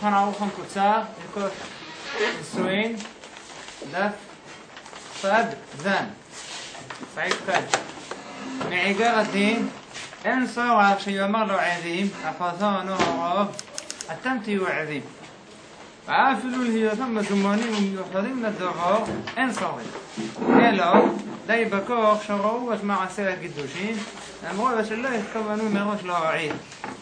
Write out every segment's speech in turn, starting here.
שולחן ערוך המקוצר, הלכות נישואין, דף פד זן, סעיף חד. מעיקר הדין, אין צורך שיאמר לו עדים, החזון או הרוב, אתם תהיו עדים. ואפילו להיותם מזומנים ומיוחדים לדבר, אין צורך. אלא, די בכוח שראו את מעשה הקידושין, אמרו ושלא התכוונו מראש להעיד.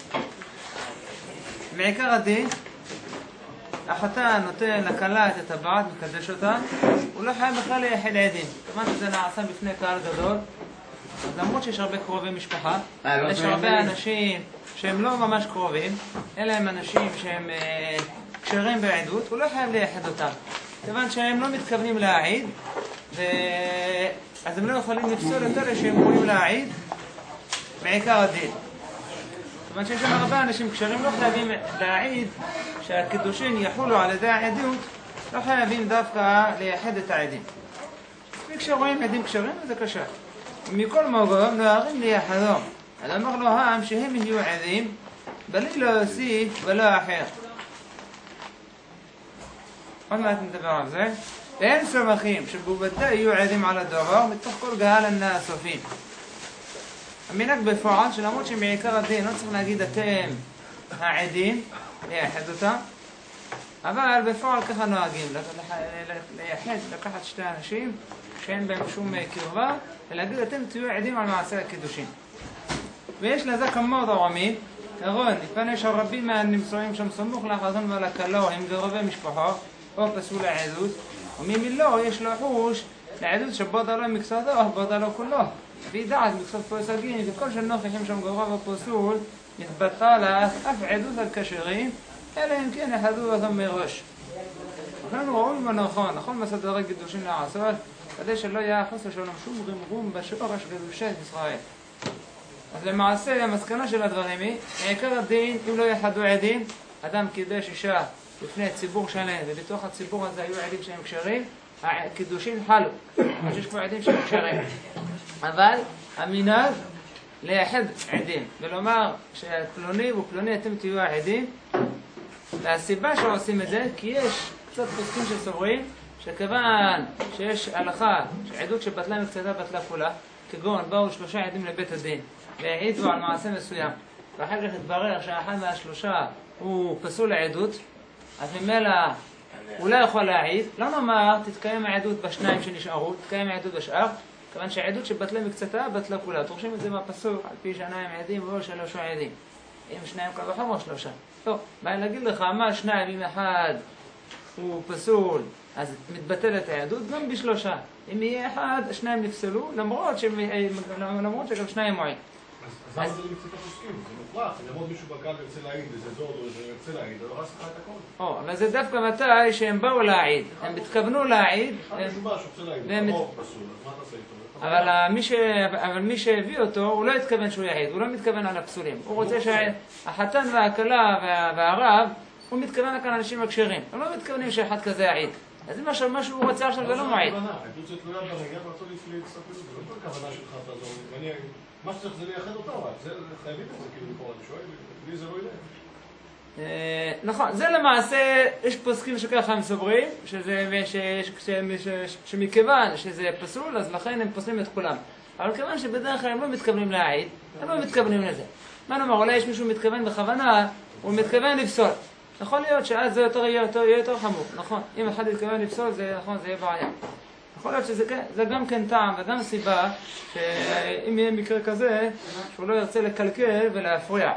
מעיקר הדין, החתן נותן לכלה את הטבעת, מקדש אותה, הוא לא חייב בכלל לייחד עדים. כמובן שזה נעשה בפני קהל גדול, אז למרות שיש הרבה קרובי משפחה, יש הרבה אנשים שהם לא ממש קרובים, אלה הם אנשים שהם קשרים בעדות, הוא לא חייב לייחד אותם. כיוון שהם לא מתכוונים להעיד, אז הם לא יכולים לפסול את אלה שהם יכולים להעיד מעיקר הדין. כיוון שיש שם הרבה אנשים קשרים לא חייבים להעיד שהקידושין יחולו על ידי העדות, לא חייבים דווקא לייחד את העדים. וכשרואים עדים קשרים זה קשה. מכל מקום נוהרים לייחדו. אז אמר לו העם שהם יהיו עדים, בלי להוסיף ולא אחר. עוד מעט נדבר על זה. ואין סומכים שבוודאי יהיו עדים על הדבר מתוך כל קהל הנאספים. המנהג בפועל שלמרות שמעיקר הדין לא צריך להגיד אתם העדים, לייחד אותם, אבל בפועל ככה נוהגים, לייחד, לקחת שתי אנשים שאין בהם שום קרבה, ולהגיד אתם תהיו עדים על מעשה הקידושין. ויש לזה כמה דרמים, כגון, לפני שרבים מהנמצאים שם סמוך לחזון ולכלה, הם קרובי משפחה, או פסול לעדות, וממילו יש לו חוש לעדות שבודה לו מקצתו, בודה לו כולו. וידעת מקצת פוסגים, וכל שנוכחים שם גרוב ופסול, מתבטא לך אף עדות על קשרים, אלא אם כן יחדו אותם מראש. לכן הוא ראוי ונכון, נכון מסדרי קידושין לעשות, כדי שלא יחוס לשלום שום רמרום בשורש קדושת ישראל. אז למעשה המסקנה של הדברים היא, מעיקר הדין, אם לא יחדו עדים, אדם קידש אישה לפני ציבור שלם, ובתוך הציבור הזה היו עדים שהם קשרים, הקידושין חלו, מה שיש כבר עדים שהם קשרים. אבל המנהג לייחד עדים, ולומר שפלוני ופלוני אתם תהיו העדים, והסיבה שעושים את זה, כי יש קצת פוסקים שסוברים, שכיוון שיש הלכה, שעדות שבטלה מקצתה בטלה כולה, כגון באו 3 עדים לבית הדין, והעידו על מעשה מסוים, ואחר כך התברר שאחד מהשלושה הוא פסול לעדות, אז ממילא הוא לא יכול להעיד, לא נאמר תתקיים העדות בשניים שנשארו, תתקיים העדות בשאר, כיוון שהעדות שבטלה מקצתה בטלה כולה. דורשים את זה מהפסוק, על פי שניים עדים או 3 עדים. אם 2 קל וחמור 3. טוב, בא להגיד לך, מה 2 אם אחד הוא פסול, אז מתבטלת העדות גם ב3. אם יהיה 1, 2 נפסלו, למרות שגם 2 מועיל. אז למה זה נמצא את הפוסקים? זה מופרך, אם יעמוד מישהו בקהל וירצה להעיד, וזה דוד או ירצה להעיד, הוא הרס לך את הכל. אבל זה דווקא מתי שהם באו להעיד, הם התכוונו להעיד, אבל מי שהביא אותו, הוא לא התכוון שהוא יעיד, הוא לא מתכוון על הפסולים. הוא רוצה שהחתן והכלה והרב, הוא מתכוון לכאן אנשים הקשרים. הם לא מתכוונים שאחד כזה יעיד. אז אם מה שהוא רוצה עכשיו זה לא מועיד. מה שצריך זה לייחד אותה, זה חייבים את זה, כאילו לקרוא, אני שואל, בלי זה לא ילך. נכון, זה למעשה, יש פוסקים שככה הם סוברים, שמכיוון שזה פסול, אז לכן הם פוסלים את כולם. אבל כיוון שבדרך כלל הם לא מתכוונים להעיד, הם לא מתכוונים לזה. מה נאמר, אולי יש מישהו מתכוון בכוונה, הוא מתכוון לפסול. יכול להיות שאז זה יהיה יותר חמור, נכון? אם אחד מתכוון לפסול, זה יהיה בעיה. יכול להיות שזה גם כן טעם וגם סיבה שאם יהיה מקרה כזה שהוא לא ירצה לקלקל ולהפריע.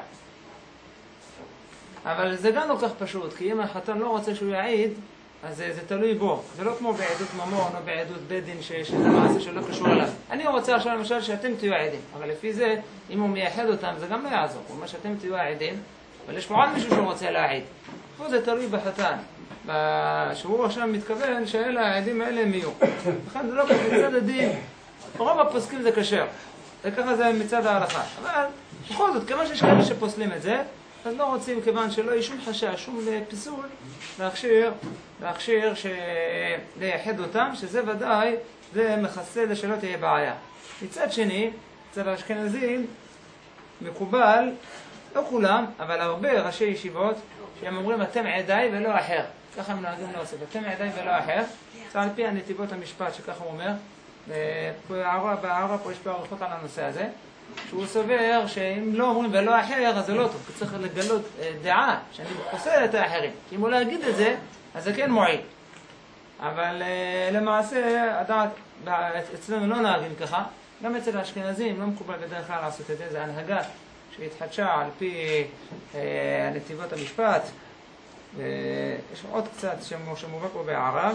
אבל זה גם לא כך פשוט, כי אם החתן לא רוצה שהוא יעיד, אז זה תלוי בו. זה לא כמו בעדות ממון או בעדות בית דין שזה מעשה שלא קשור אליו. אני רוצה עכשיו למשל שאתם תהיו העדים, אבל לפי זה, אם הוא מייחד אותם זה גם לא יעזור. הוא אומר שאתם תהיו העדים, אבל יש פה עוד מישהו שהוא רוצה להעיד. פה זה תלוי בחתן. שהוא עכשיו מתכוון שאלה העדים האלה הם יהיו. לכן זה לא כזה מצד הדין, רוב הפוסקים זה כשר. וככה זה מצד ההלכה. אבל בכל זאת, כיוון שיש כאלה שפוסלים את זה, אז לא רוצים כיוון שלא יהיה שום חשש, שום פיסול, להכשיר לייחד אותם, שזה ודאי, זה מכסה שלא תהיה בעיה. מצד שני, אצל האשכנזים מקובל לא כולם, אבל הרבה ראשי ישיבות שהם אומרים אתם עדיי ולא אחר. ככה הם נוהגים להוסיף, אתם עדיי ולא אחר. זה על פי הנתיבות המשפט שככה הוא אומר. בערה פה יש פה עריכות על הנושא הזה. שהוא סובר שאם לא אומרים ולא אחר, אז זה לא טוב. צריך לגלות דעה שאני פוסל את האחרים. כי אם הוא לא יגיד את זה, אז זה כן מועיל. אבל למעשה, הדעת, אצלנו לא נהגים ככה. גם אצל האשכנזים לא מקובל בדרך כלל לעשות את זה. זה הנהגה שהתחדשה על פי נתיבות המשפט. יש עוד קצת שמובא פה בהערה.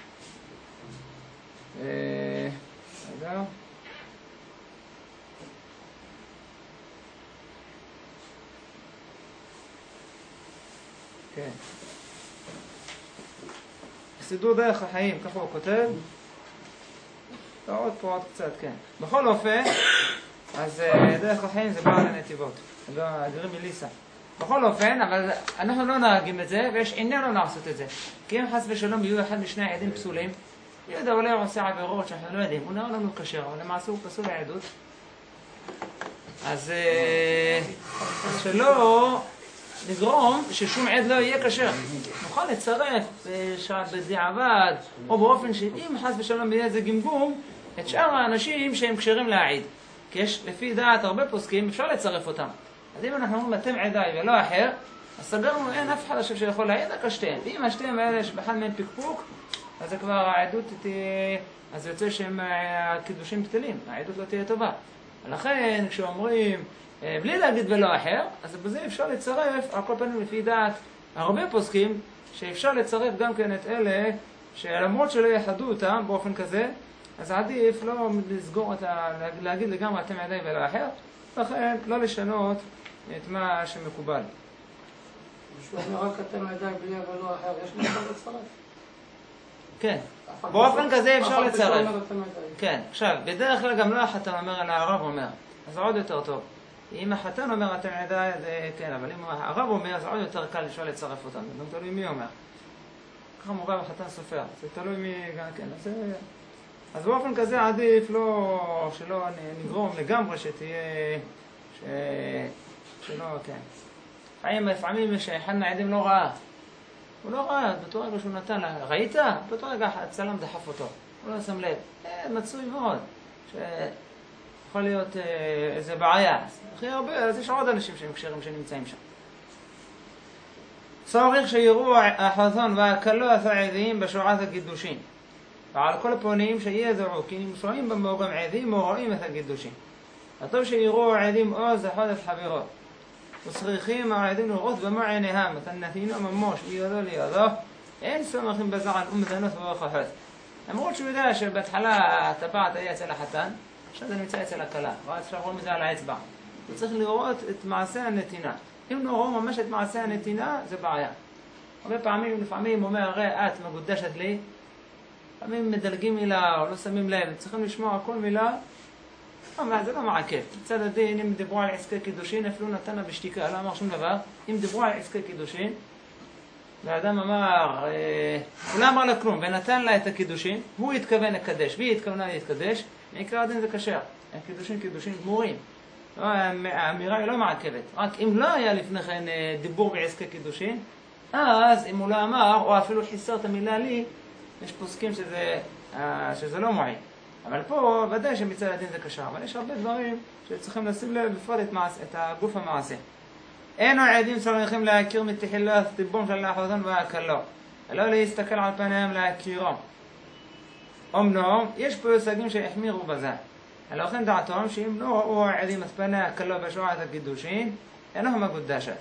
רגע. כן. סידור דרך החיים, ככה הוא כותב. עוד פה עוד קצת, כן. בכל אופן, אז דרך החיים זה בעל הנתיבות. הגרים מליסה. בכל אופן, אבל אנחנו לא נהגים את זה, ויש עניין לא לעשות את זה. כי אם חס ושלום יהיו אחד משני העדים פסולים, יהודה אולי עושה עבירות שאנחנו לא יודעים, הוא נראה לנו כשר, אבל למעשה הוא פסול לעדות. אז שלא נגרום ששום עד לא יהיה כשר. נוכל לצרף בדיעבד, או באופן שאם חס ושלום יהיה איזה גמגום, את שאר האנשים שהם כשרים להעיד. כי יש לפי דעת הרבה פוסקים, אפשר לצרף אותם. אז אם אנחנו אומרים אתם עדיי ולא אחר, אז סגרנו, אין אף אחד עכשיו שיכול להעיד רק השתיהם. ואם השתיהם האלה שבחד מהם פקפוק, אז זה כבר העדות תהיה, אז יוצא שהם הקידושים בטלים, העדות לא תהיה טובה. ולכן כשאומרים בלי להגיד ולא אחר, אז בזה אפשר לצרף, על כל פנים לפי דעת הרבה פוסקים, שאפשר לצרף גם כן את אלה, שלמרות שלא יחדו אותם באופן כזה, אז עדיף לא לסגור להגיד לגמרי אתם עדיי ולא אחר, לכן לא לשנות את מה שמקובל. בשביל אומר רק אתם עדיי בלי ולא אחר, יש מקום לצרף? כן, באופן כזה אפשר לצרף. כן, עכשיו, בדרך כלל גם לא החתן אומר אלא הרב אומר, אז עוד יותר טוב. אם החתן אומר אתם עדיי, זה כן, אבל אם הרב אומר, אז עוד יותר קל אפשר לצרף אותם, זה גם תלוי מי אומר. ככה מובא בחתן סופר, זה תלוי מי גם כן, אז באופן כזה עדיף שלא נגרום לגמרי שתהיה, שלא, כן. לפעמים שאחד מהעדים לא ראה. הוא לא ראה, באותו רגע שהוא נתן לה, ראית? באותו רגע הצלם דחף אותו, הוא לא שם לב. מצוי מאוד, שיכול להיות איזה בעיה. הכי הרבה, אז יש עוד אנשים שהם כשרים שנמצאים שם. צריך שיראו החזון והקלו הסעדים בשורת הקידושין. ועל כל הפונים שידעו, כי נמצאים במורים עדים או רואים את הקידושין. הטוב שיראו העדים עוז החודש חברות. וצריכים העדים לראות במו עיניהם, את הנתינו ממש לידו לידו, אין סומכים בזען ומזנות והוכחות. למרות שהוא יודע שבהתחלה הטבעת היה אצל החתן, עכשיו זה נמצא אצל הכלה, ואז אפשר לראות מזה על האצבע. הוא צריך לראות את מעשה הנתינה. אם לא רואה ממש את מעשה הנתינה, זה בעיה. הרבה פעמים, לפעמים הוא אומר, הרי את מגודשת לי, לפעמים מדלגים מילה או לא שמים לב, צריכים לשמוע כל מילה, אבל זה לא מעכב. מצד הדין, אם דיברו על עסקי קידושין, אפילו נתנה בשתיקה, לא אמר שום דבר. אם דיברו על עסקי קידושין, והאדם אמר, הוא לא אמר לה כלום, ונתן לה את הקידושין, הוא התכוון לקדש, והיא התכוונה להתקדש, מעיקר הדין זה כשר. הקידושין קידושין גמורים. האמירה היא לא מעכבת. רק אם לא היה לפני כן דיבור בעסקי קידושין, אז אם הוא לא אמר, או אפילו חיסר את המילה לי, יש פוסקים שזה לא מועיל. אבל פה ודאי שמצד הדין זה קשר, אבל יש הרבה דברים שצריכים לשים לב בפרט את הגוף המעשה. אינו עדים צריכים להכיר מתחילת טיבום של החזון והקלו, ולא להסתכל על פניהם להכירם. אמנם יש פה יושגים שהחמירו בזה, לכן דעתם שאם לא ראו העדים את פני הקלו בשורת הקידושין, אינו מקודשת.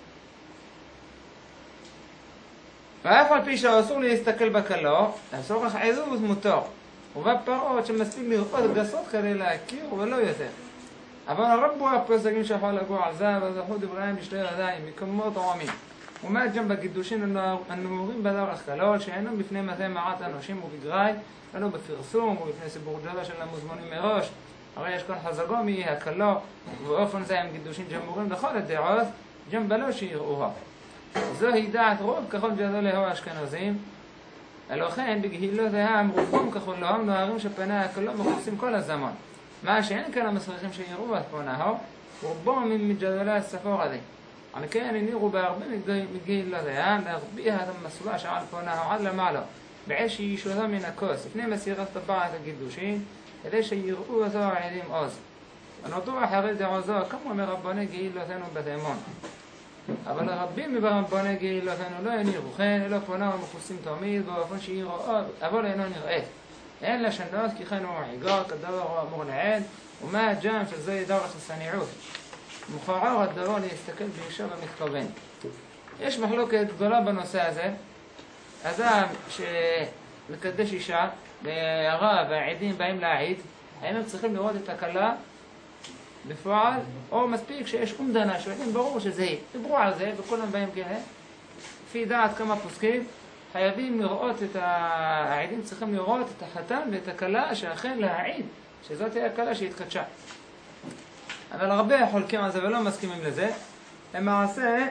ואף על פי שאסור להסתכל בקלו, לצורך עדות מותר. ובפרות שמספיק לראות גסות כדי להכיר ולא יותר. אבל הרבו הפוסקים שיכול לגור על זה, וזכו דבריהם בשתי ידיים, מקומות ערמים. ומה גם בקידושין הנאורים בדרך כלל, שאינו בפני מתי מעט אנשים ובגראי, אינו בפרסום ובפני סיבור דבר של המוזמנים מראש. הרי יש כאן חזגומי, הקלו, ובאופן זה הם קידושין ג'מורים לכל הדעות, גם בלא שיראוה. זוהי דעת רוב ככל גדול להוא האשכנזים, ולכן בגהילות העם רובם ככולם נוהרים שפני הקלו מחופשים כל הזמן. מה שאין כאן המסריחים שיראו את פניהו, רובם מג'דולי הספור הזה. על כן הנירו בהרבה מגיל לדיין להרביע את המסולה שעל פונה עד למעלה בעת שישותו מן הכוס לפני מסירת טבעת הקידושין כדי שיראו אותו העדים עוז. ונותרו אחרי דעוזו כמו מרבני גאילותינו בתימון. אבל רבים מרבני גאילותינו לא הנירו כן אלא פונה ומכוסים תמיד באופן שיראו אבל אינו נראה. אין לשנות כי כן הוא עיגר כדבר הוא אמור לעד ומה הג'ם שזה דרך הסניעות. מוכרח הדבר להסתכל באישה במתכוון. יש מחלוקת גדולה בנושא הזה. אדם שמקדש אישה והרב והעדים באים להעיד, האם הם צריכים לראות את הכלה בפועל, או מספיק שיש אומדנה שעדים ברור שזה היא. דיברו על זה וכולם באים כן. לפי דעת כמה פוסקים, חייבים לראות העדים צריכים לראות את החתן ואת הכלה שאכן להעיד שזאת היא הכלה שהתקדשה. אבל הרבה חולקים על זה ולא מסכימים לזה. למעשה,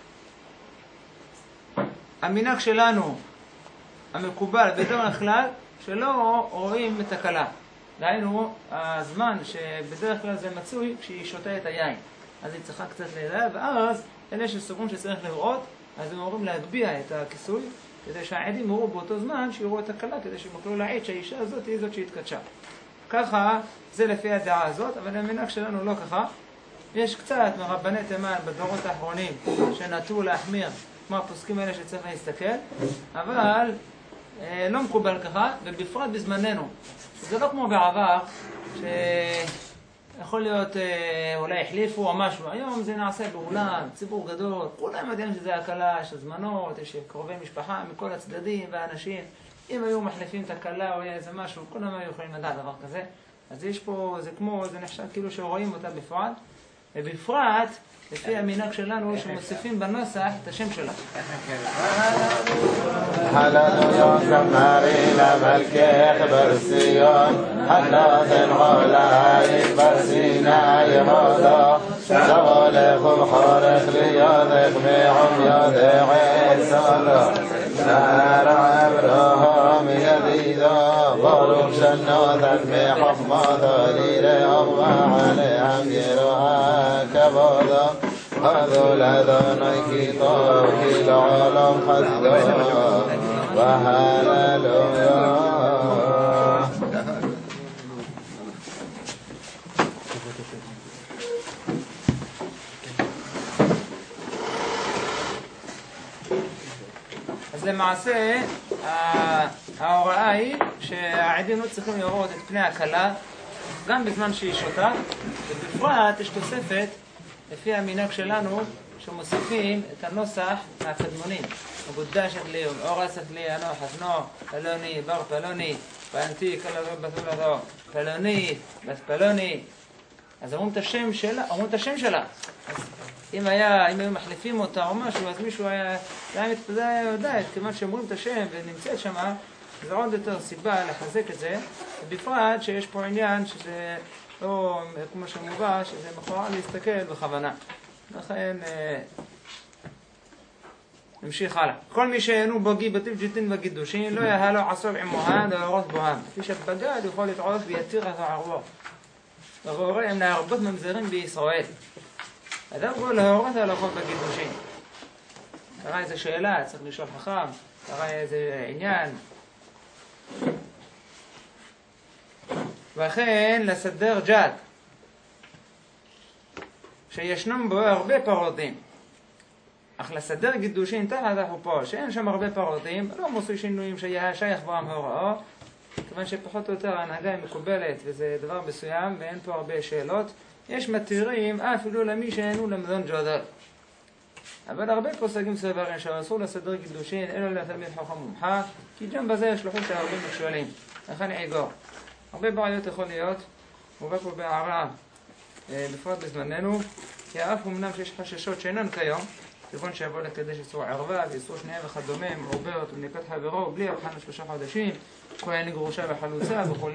המנהג שלנו, המקובל בדרך כלל, שלא רואים את הכלה. דהיינו, הזמן שבדרך כלל זה מצוי כשהיא שותה את היין. אז היא צריכה קצת לידה, ואז אלה שסוברים שצריך לראות, אז הם אומרים להגביה את הכיסוי, כדי שהעדים יראו באותו זמן שיראו את הכלה, כדי שהם יוכלו להעיד שהאישה הזאת היא זאת שהתקדשה. ככה זה לפי הדעה הזאת, אבל המנהג שלנו לא ככה. יש קצת מרבני תימן בדורות האחרונים שנטו להחמיר כמו הפוסקים האלה שצריך להסתכל, אבל לא מקובל ככה, ובפרט בזמננו. זה לא כמו בעבר, שיכול להיות אולי החליפו או משהו. היום זה נעשה באולם, ציבור גדול, כולם יודעים שזה הקלה, יש הזמנות, יש קרובי משפחה מכל הצדדים והאנשים. אם היו מחליפים את הכלה או איזה משהו, כולם היו יכולים לדעת דבר כזה. אז יש פה, זה כמו, זה נחשב כאילו שרואים אותה בפרט. ובפרט, לפי המנהג שלנו, שמוסיפים בנוסח את השם שלה. حلال زمارين ملكه برسيون حلال غلاي برسينا يهودا شغالكم خارق ليادك معهم يادك عيسالا نار عبرهم يديدا بارك شناتك محمد ليلهم وعليهم يروها كبادا هذول أذنك طاق العالم حسدا وهللويا. אז למעשה ההוראה היא שהעדים לא צריכים לראות את פני הכלה גם בזמן שהיא שותה, ובפרט יש תוספת לפי המנהג שלנו שמוסיפים את הנוסח מהקדמונים. מגודשת לי, אורסת לי, אנו חסנו, פלוני, בר פלוני, פלנתי, כלבו בתולדו, פלוני, בת פלוני. אז אומרים את השם שלה. אז אם היו מחליפים אותה או משהו, אז מישהו היה יודע, כיוון שאומרים את השם ונמצאת שמה, זה עוד יותר סיבה לחזק את זה, ובפרט שיש פה עניין שזה לא כמו שמובא, שזה מכוער להסתכל בכוונה. לכן נמשיך הלאה. כל מי שאינו בגי בטיב ג'יטין וגידושין לא יהיה לו עשוב עמוהן או ירוס בוהם. כפי שבגד יכול להתעורף ויתיר את הערבות. ורואה הם להרבות ממזרים בישראל. אדם כל להורות על החוב בגידושין. קרא איזה שאלה, צריך לשאול חכם, קרא איזה עניין. וכן לסדר ג'ת שישנם בו הרבה פרוטים, אך לסדר גידושין תחת החופה שאין שם הרבה פרוטים לא מוסוי שינויים שהיה שייך בו המהוראו, כיוון שפחות או יותר ההנהגה היא מקובלת וזה דבר מסוים ואין פה הרבה שאלות. יש מתירים אפילו למי שאינו למדון ג'ודל, אבל הרבה פוסקים סברים שאסור לסדר גידושין אלא לתלמיד חכם מומחה, כי גם בזה יש לוחים שהרבה מכשולים. לכן עיגור הרבה בעיות יכול להיות, מובא פה בהערה בפרט בזמננו, כי אף אמנם שיש חששות שאינן כיום, כיוון שיבוא לקדש איסור ערווה ואיסור שנייה וכדומה, מעוברת ומניקת חברו בלי הבחנה 3 חודשים, כהן גרושה וחלוצה וכו'.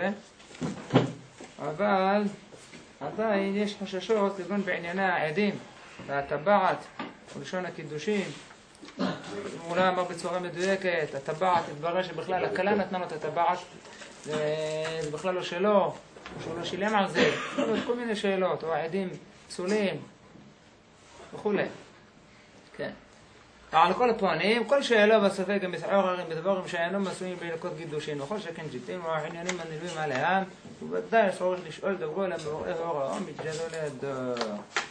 אבל עדיין יש חששות כגון בענייני העדים והטבעת ולשון הקידושין. אולי אמר בצורה מדויקת, הטבעת התברר שבכלל הכלה נתנה לו את הטבעת, זה בכלל לא שלו, שהוא לא שילם על זה, כל מיני שאלות, או העדים פסולים וכו'. כן. על כל הפוענים, כל שאלה בספק הם מתעוררים בדברים שאינם עשויים בלקות קידושין וכל שכן ג'יטין והעניינים הנלווים עליהם ובוודאי יש צורך לשאול דברו אליהם בבואי הוראות מתג'דו לידו.